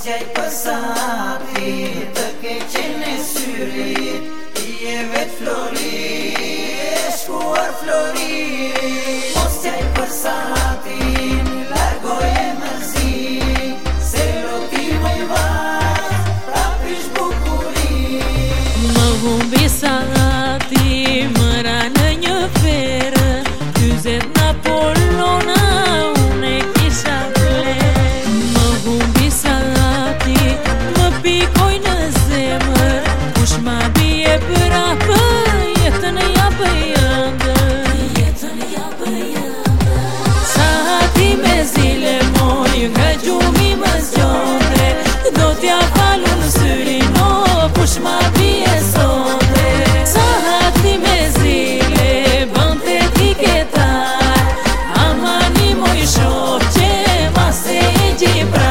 Mos t'jaj pësati të keqen e syrit, I e vet flori, e shkuar flori. Mos t'jaj pësati, largoje mërzi, se loti më I vaz, ta prish bukuri. Më humbi sati, më ra në një verë, kyzet Napoleona, unë e kisha fler. Më humbi sati, më pikoj në zemër, kush ma bie prapë, jetën japë ëndër. Jetën japë ëndër. Sati me zile moj, nga gjumi më zgjondre, do t'ja falu në syrin, o, kush ma bie sonde. Sati me zile, bënte tiketar, amani moj shoh që ma se e gjipra.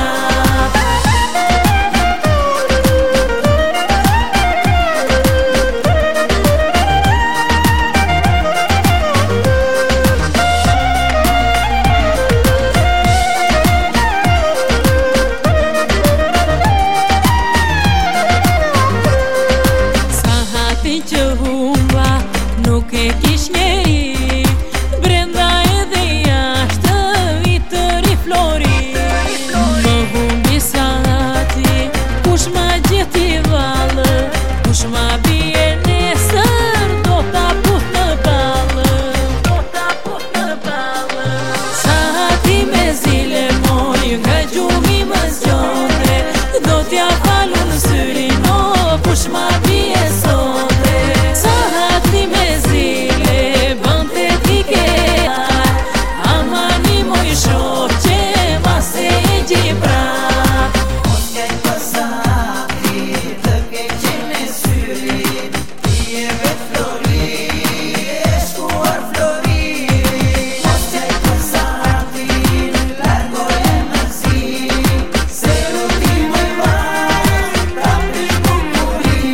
Që humba nuk e kish njeri, brenda edhe jashtë I tëri flori. Më humbi sati, kush ma gjeti vallë, kush ma bie nesër, do ta put në ballë, do ta put në ballë. Sati me zile moj, nga gjumi më zgjondre, do t'ja falu në syrin, o, kush ma bie sonde. Sati me zile, bënte tiketar, amani moj shoh që ma se e gjipra. Mos t'jaj pësati të keqen e syrit, I e vet flori, e shkuar flori. Mos t'jaj pësati, largoje mërzi, se loti më vaz, ta prish bukuri.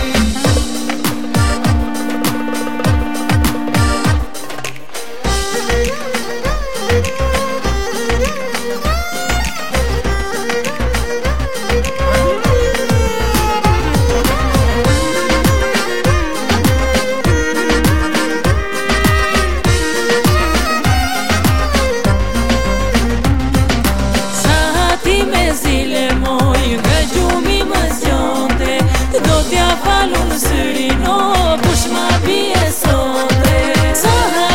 Sati me zile moj, nga gjumi më zgjonte, do t'ja falu në syrin, o, kush ma bie sonde.